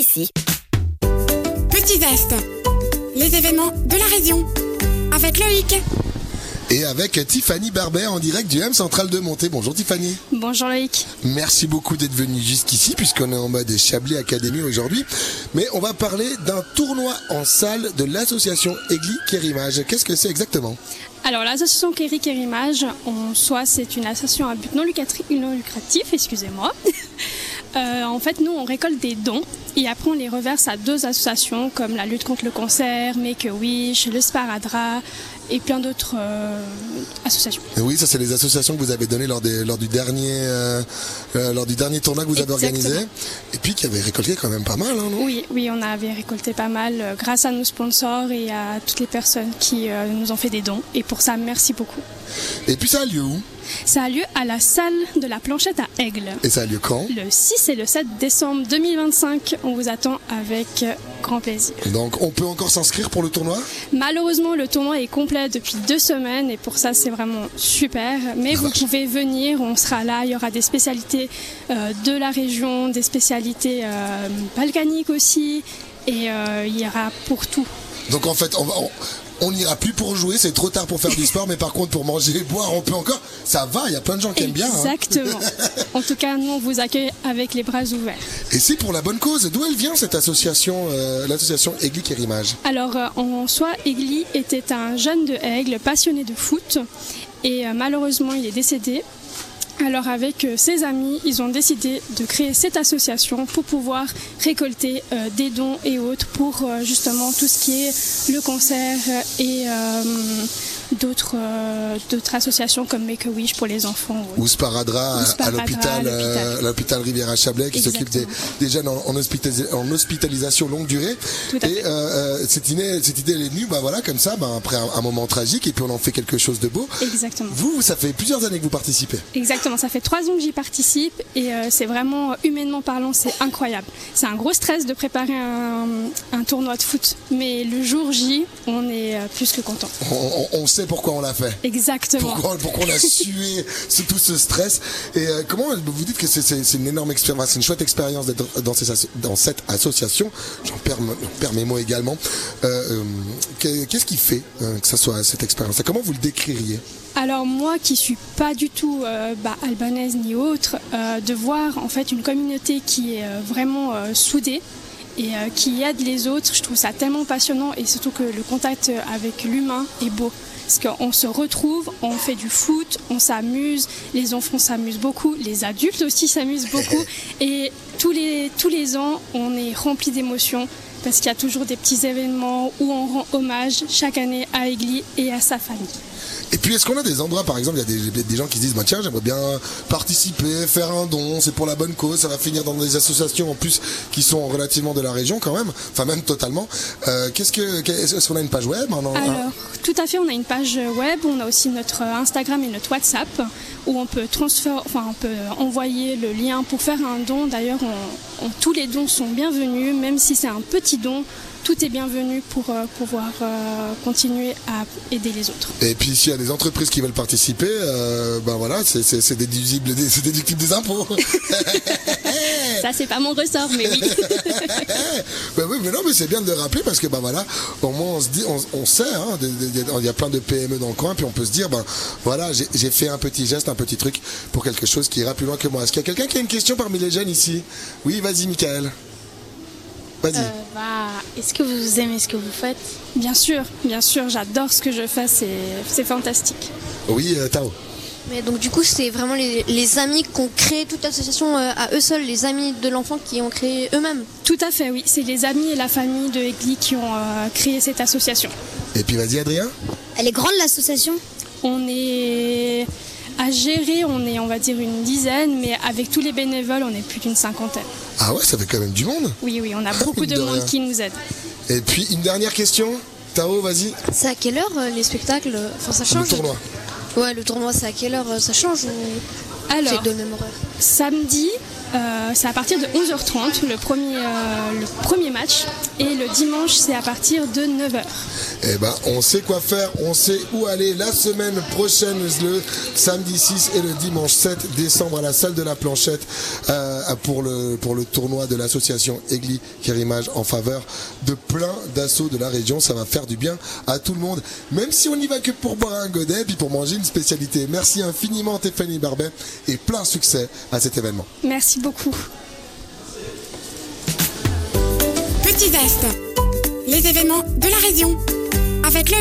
Ici. Petit Veste, les événements de la région, avec Loïc. Et avec Tiffany Barbet en direct du M Central de Monté. Bonjour Tiffany. Bonjour Loïc. Merci beaucoup d'être venu jusqu'ici puisqu'on est en mode Chablis Academy aujourd'hui. Mais on va parler d'un tournoi en salle de l'association Egli Kérimage. Qu'est-ce que c'est exactement ? Alors l'association Egli Kérimage, en soi c'est une association à but non lucratif, excusez-moi. En fait nous on récolte des dons et après on les reverse à deux associations comme la lutte contre le cancer, Make-A-Wish, le Sparadrap et plein d'autres associations. Et oui, ça c'est les associations que vous avez données lors du dernier tournoi que vous avez organisé et puis qui avait récolté quand même pas mal, hein, non ? Oui, on avait récolté pas mal grâce à nos sponsors et à toutes les personnes qui nous ont fait des dons et pour ça merci beaucoup. Et puis ça a lieu où ? Ça a lieu à la salle de la Planchette à Aigle. Et ça a lieu quand ? Le 6 et le 7 décembre 2025. On vous attend avec grand plaisir. Donc on peut encore s'inscrire pour le tournoi ? Malheureusement, le tournoi est complet depuis 2 semaines et pour ça, c'est vraiment super. Mais vous pouvez venir, on sera là. Il y aura des spécialités de la région, des spécialités balkaniques aussi. Et il y aura pour tout. Donc en fait, on n'ira plus pour jouer, c'est trop tard pour faire du sport, mais par contre pour manger et boire, on peut encore. Ça va, il y a plein de gens qui aiment bien. Exactement. En tout cas, nous, on vous accueille avec les bras ouverts. Et c'est pour la bonne cause. D'où elle vient cette association, l'association Egli Kérimage ? Alors, en soi, Egli était un jeune de Aigle, passionné de foot, et malheureusement, il est décédé. Alors avec ses amis, ils ont décidé de créer cette association pour pouvoir récolter des dons et autres pour justement tout ce qui est le cancer et d'autres associations comme Make-A-Wish pour les enfants. Ou Sparadrap à l'hôpital Rivière-à-Chablais qui s'occupe des jeunes en hospitalisation longue durée. Et cette idée elle est venue comme ça, après un moment tragique et puis on en fait quelque chose de beau. Exactement. Vous, ça fait plusieurs années que vous participez. Exactement, ça fait 3 ans que j'y participe et c'est vraiment, humainement parlant, c'est incroyable. C'est un gros stress de préparer un tournoi de foot, mais le jour J, on est plus que content. On sait pourquoi on l'a fait. Exactement. Pourquoi on a sué tout ce stress. Et comment vous dites que c'est une énorme expérience, c'est une chouette expérience d'être dans cette association. J'en perds mes mots également. Qu'est-ce qui fait que ça soit cette expérience ? Comment vous le décririez ? Alors moi qui suis pas du tout albanaise ni autre, de voir en fait une communauté qui est vraiment soudée et qui aide les autres, je trouve ça tellement passionnant et surtout que le contact avec l'humain est beau. Parce qu'on se retrouve, on fait du foot, on s'amuse, les enfants s'amusent beaucoup, les adultes aussi s'amusent beaucoup et tous les ans on est rempli d'émotions. Parce qu'il y a toujours des petits événements où on rend hommage chaque année à Egli et à sa famille. Et puis est-ce qu'on a des endroits, par exemple, il y a des gens qui se disent tiens, j'aimerais bien participer, faire un don, c'est pour la bonne cause, ça va finir dans des associations en plus qui sont relativement de la région quand même, enfin même totalement. Est-ce qu'on a une page web ? Alors tout à fait, on a une page web, on a aussi notre Instagram et notre WhatsApp où on peut envoyer le lien pour faire un don. D'ailleurs, tous les dons sont bienvenus, même si c'est un petit don. Tout est bienvenu pour pouvoir continuer à aider les autres. Et puis s'il y a des entreprises qui veulent participer, c'est déductible des impôts. Ça c'est pas mon ressort, mais oui. Oui, mais non, mais c'est bien de le rappeler parce que au moins on se dit, on sait, il y a plein de PME dans le coin, puis on peut se dire j'ai fait un petit geste, un petit truc pour quelque chose qui ira plus loin que moi. Est-ce qu'il y a quelqu'un qui a une question parmi les jeunes ici ? Oui, vas-y, Michael. Vas-y. Est-ce que vous aimez ce que vous faites ? Bien sûr, j'adore ce que je fais, c'est fantastique. Oui, Tao. Mais donc du coup, c'est vraiment les amis qui ont créé toute l'association à eux seuls, les amis de l'enfant qui ont créé eux-mêmes ? Tout à fait, oui. C'est les amis et la famille de Egli qui ont créé cette association. Et puis vas-y, Adrien. Elle est grande l'association ? On est à gérer, on va dire une dizaine, mais avec tous les bénévoles, on est plus d'une 50aine. Ah ouais, ça fait quand même du monde. Oui, on a beaucoup de monde qui nous aide. Et puis une dernière question, Tao, vas-y. C'est à quelle heure les spectacles ? Enfin, ça change ? Le tournoi. Ouais, le tournoi, c'est à quelle heure ? Ça change ou Alors, c'est de même horaire ? Samedi, c'est à partir de 11h30 le premier match, et le dimanche c'est à partir de 9h. Eh ben, on sait quoi faire, on sait où aller la semaine prochaine, le samedi 6 et le dimanche 7 décembre à la salle de la Planchette pour le tournoi de l'association Egli Kérimage en faveur de plein d'assauts de la région. Ça va faire du bien à tout le monde, même si on n'y va que pour boire un godet puis pour manger une spécialité. Merci infiniment Stéphanie Barbet et plein succès à cet événement. Merci beaucoup. Petit Veste, les événements de la région. Avec le